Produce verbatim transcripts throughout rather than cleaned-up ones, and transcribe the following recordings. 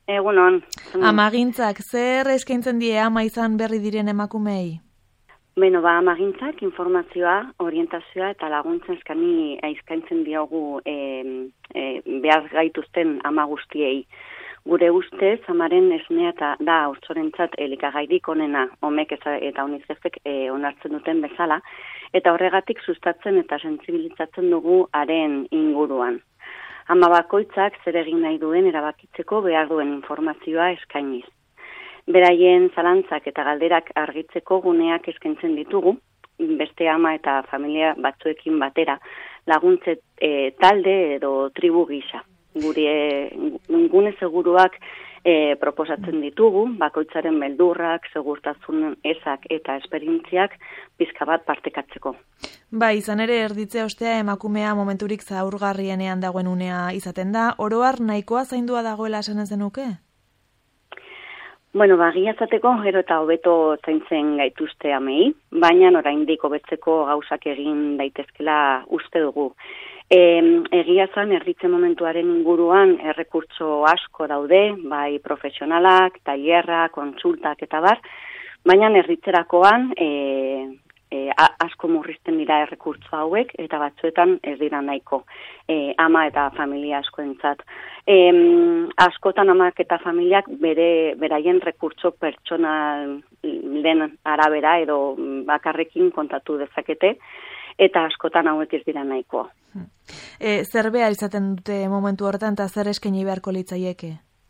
Egunon. Amagintzak, zer eskaintzen die ama izan berri diren emakumei? Beno, ba, amagintzak informazioa, orientazioa eta laguntzen eskani eskaintzen diogu e, e, behar gaituzten ama guztiei. Gure ustez, amaren esnea eta da haurtzorentzat elikagairik onena, omek eta UNICEFek e, onartzen duten bezala, eta horregatik sustatzen eta sentsibilizatzen dugu haren inguruan. Ama bakoitzak zer egin nahi duen erabakitzeko behar duen informazioa eskainiz. Beraien zalantzak eta galderak argitzeko guneak eskaintzen ditugu, beste ama eta familia batzuekin batera, laguntze e, talde edo tribu gisa. Gure gune seguruak e, proposatzen ditugu, bakoitzaren beldurrak, segurtasun ezak eta esperientziak pizka bat partekatzeko. Bai, izan ere erditzea ostea emakumea momenturik zaurgarrienean dagoen unea izaten da, oroar nahikoa zaindua dagoela esan zenuke? Bueno, ba, giazateko gero eta hobeto zaintzen gaituzte amei, baina oraindik hobetzeko gauzak egin daitezkela uste dugu. E, egia zan, erditze momentuaren inguruan errekurtso asko daude, bai profesionalak, tailerrak, kontsultak eta bar, baina erditzerakoan e, e, asko murrizten dira errekurtso hauek eta batzuetan ez dira nahiko e, ama eta familia askoentzat. E, askotan amak eta familiak bere beraien rekurtso pertsonalen arabera edo bakarrekin kontatu dezakete, eta askotan hauek ez dira nahikoa. E, zer behar izaten dute momentu horretan eta zer eskaini beharko litzaieke?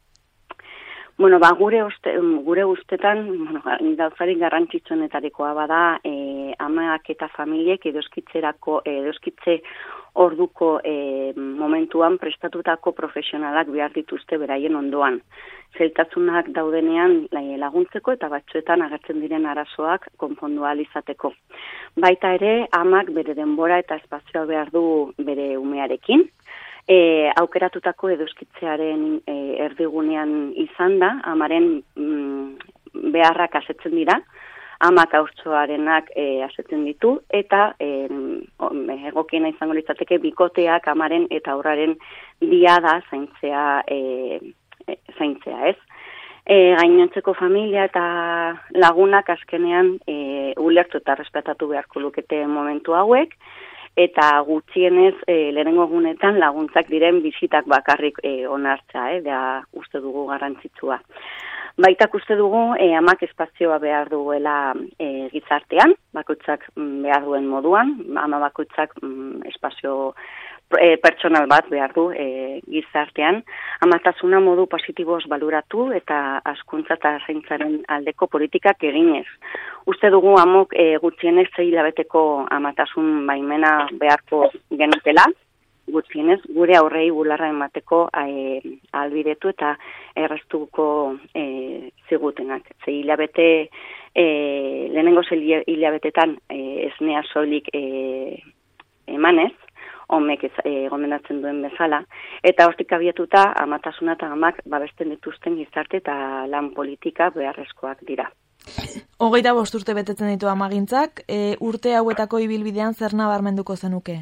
Bueno, ba, gure, uste, gure ustetan, bueno, gauzarik garrantzitsuenetarikoa bada, e, amak eta familiek edoskitzerako, edoskitze orduko e, momentuan prestatutako profesionalak behar dituzte beraien ondoan. Zeltasunak daudenean laguntzeko eta batzuetan agertzen diren arazoak konpondu ahal izateko. Baita ere, amak bere denbora eta espazioa behar du bere umearekin. E, aukeratutako edoskitzearen e, erdigunean izan da, amaren mm, beharrak asetzen dira, amak haurtzoarenak e, asetzen ditu, eta e, egokiena izango litzateke bikoteak amaren eta aurraren diada zaintzea, e, e, zaintzea ez. E, gainontzeko familia eta lagunak azkenean e, ulertu eta respetatu beharko lukete momentu hauek, eta gutxienez e, lehenengo egunetan laguntzak diren bizitak bakarrik e, onartza, eh, da uste dugu garrantzitsua. Baitak uste dugu e, amak espazioa behar duela e, gizartean, bakoitzak behar duen moduan, ama bakoitzak mm, espazio e, pertsonal bat behar du e, gizartean, amatasuna modu positiboz baluratu eta hazkuntza eta zaintzaren aldeko politikak eginez. Uste dugu amok e, gutxienez sei hilabeteko amatasun baimena beharko genutela, gutxienez gure aurrei bularra emateko e, albidetu eta erraztuko e, zigutenak. Sei hilabete, e, lehenengo sei hilabetetan e, esnea soilik e, emanez, homek e, gomendatzen duen bezala, eta hortik abiatuta amatasuna eta amak babesten dituzten gizarte eta lan politika beharrezkoak dira. Hogeita bost urte betetzen ditu amagintzak, e, urte hauetako ibilbidean zer nabarmenduko zenuke?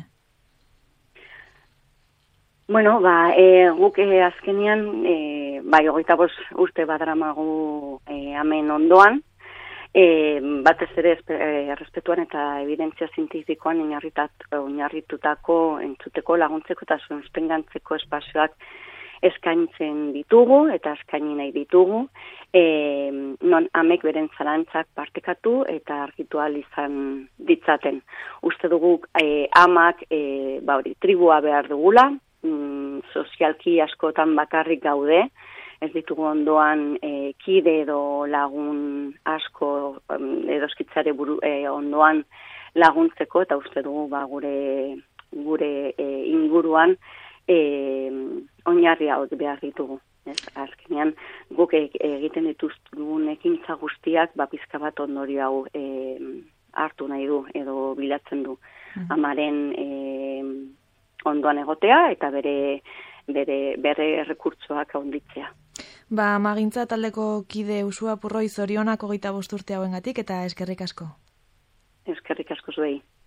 Bueno, ba, e, guk e, azkenian, e, bai, hogeita bost urte badaramagu e, amen ondoan, e, batez ere e, respetuan eta evidentzia zientifikoan oinarritutako entzuteko laguntzeko eta suspengantzeko espazioak eskaintzen ditugu eta eskaini nahi ditugu, e, non amek beren zalantzak partekatu eta argitu ahal izan ditzaten. Uste dugu e, amak e, ba hori, tribua behar dugula, mm, sozialki askotan bakarrik gaude, ez ditugu ondoan e, kide edo lagun asko um, edoskitzare buru, e, ondoan laguntzeko, eta uste dugu ba, gure, gure e, inguruan e, oinarri hau behar ditugu. Ez? Azkenean guk egiten dituzgun ekintza guztiak ba, pizka bat ondorio hau e, hartu nahi du edo bilatzen du. Mm-hmm. Amaren e, ondoan egotea eta bere bere bere errekurtsoak handitzea. Ba, amagintza taldeko kide Usua Purroi zorionak hogeita bost urte hauengatik eta eskerrik asko. Eskerrik asko zuei.